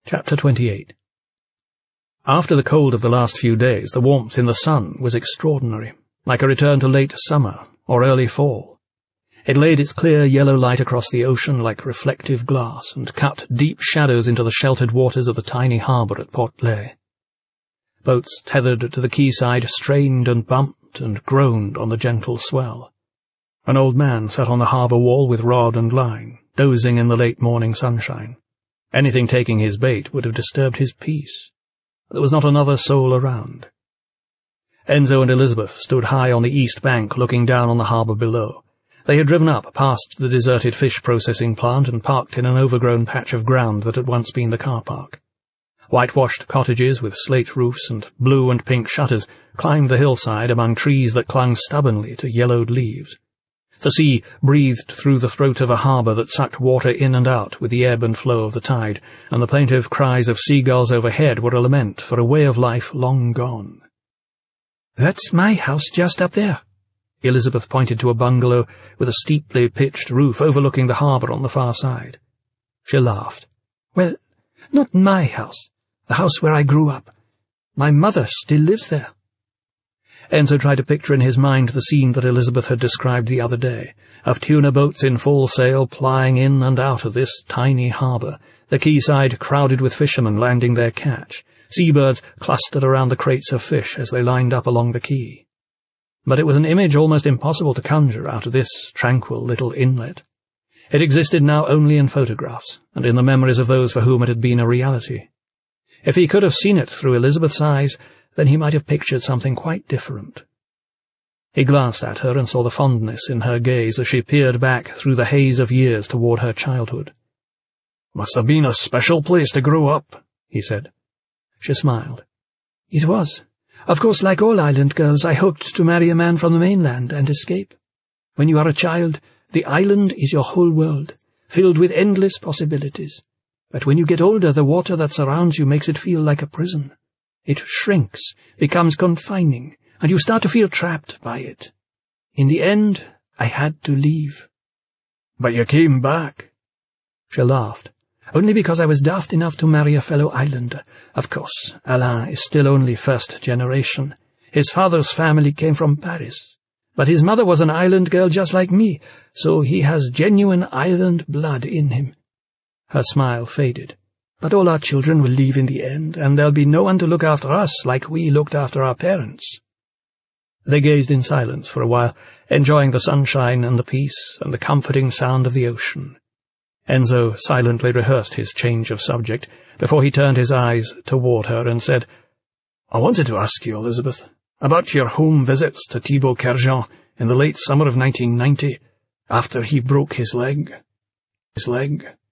Chapter 28. After the cold of the last few days, the warmth in the sun was extraordinary, like a return to late summer or early fall. It laid its clear yellow light across the ocean like reflective glass and cut deep shadows into the sheltered waters of the tiny harbour at Port-Lay. Boats tethered to the quayside strained and bumped and groaned on the gentle swell. An old man sat on the harbour wall with rod and line, dozing in the late morning sunshine. Anything taking his bait would have disturbed his peace. There was not another soul around. Enzo and Elizabeth stood high on the east bank looking down on the harbour below. They had driven up past the deserted fish-processing plant and parked in an overgrown patch of ground that had once been the car park. Whitewashed cottages with slate roofs and blue and pink shutters climbed the hillside among trees that clung stubbornly to yellowed leaves. The sea breathed through the throat of a harbour that sucked water in and out with the ebb and flow of the tide, and the plaintive cries of seagulls overhead were a lament for a way of life long gone. "That's my house just up there." Elizabeth pointed to a bungalow with a steeply pitched roof overlooking the harbour on the far side. She laughed. "Well, not my house. The house where I grew up. My mother still lives there." Enzo tried to picture in his mind the scene that Elizabeth had described the other day, of tuna boats in full sail plying in and out of this tiny harbour, the quayside crowded with fishermen landing their catch, seabirds clustered around the crates of fish as they lined up along the quay. But it was an image almost impossible to conjure out of this tranquil little inlet. It existed now only in photographs, and in the memories of those for whom it had been a reality. If he could have seen it through Elizabeth's eyes, then he might have pictured something quite different. He glanced at her and saw the fondness in her gaze as she peered back through the haze of years toward her childhood. "Must have been a special place to grow up," he said. She smiled. "It was. Of course, like all island girls, I hoped to marry a man from the mainland and escape. When you are a child, the island is your whole world, filled with endless possibilities. But when you get older, the water that surrounds you makes it feel like a prison. It shrinks, becomes confining, and you start to feel trapped by it. In the end, I had to leave." "But you came back." She laughed. "Only because I was daft enough to marry a fellow islander. Of course, Alain is still only first generation. His father's family came from Paris. But his mother was an island girl just like me, so he has genuine island blood in him." Her smile faded. "But all our children will leave in the end, and there'll be no one to look after us like we looked after our parents." They gazed in silence for a while, enjoying the sunshine and the peace and the comforting sound of the ocean. Enzo silently rehearsed his change of subject before he turned his eyes toward her and said, "I wanted to ask you, Elizabeth, about your home visits to Thibaut Kerjean in the late summer of 1990, after he broke his leg."